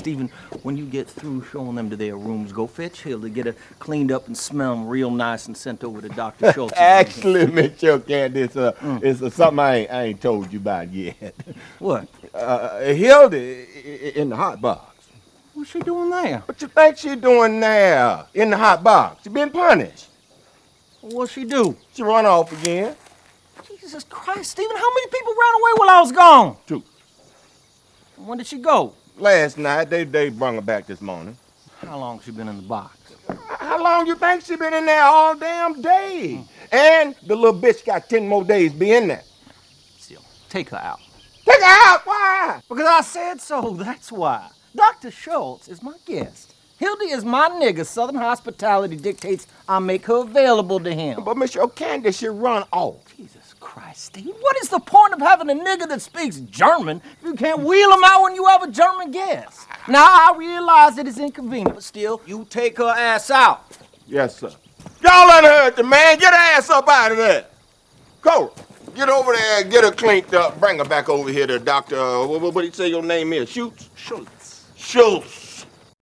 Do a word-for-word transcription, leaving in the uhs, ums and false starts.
Stephen, when you get through showing them to their rooms, go fetch Hilda, get her cleaned up and smell them real nice and sent over to Doctor Schultz. Actually, Mister Candace, uh, mm. it's uh, something I ain't, I ain't told you about yet. What? Uh, Hilda in the hot box. What's she doing there? What you think she doing there in the hot box? She been punished. What'd she do? She run off again. Jesus Christ, Stephen, how many people ran away while I was gone? Two. When did she go? Last night. They they brought her back this morning. How long she been in the box? How long you think she been in there all damn day? Mm. And the little bitch got ten more days to be in there. Still, take her out. Take her out? Why? Because I said so, that's why. Doctor Schultz is my guest. Hilda is my nigga. Southern hospitality dictates I make her available to him. But Mister Candace should run off. Jesus Christ, Steve. What is the point of having a nigga that speaks German if you can't wheel him out when you have a German guest? Now, I realize it is inconvenient, but still, you take her ass out. Yes, sir. Y'all unheard the man. Get her ass up out of there. Cora, get over there and get her cleaned up. Bring her back over here to Doctor Uh, what, what do you say your name is? Schultz? Schultz. Schultz.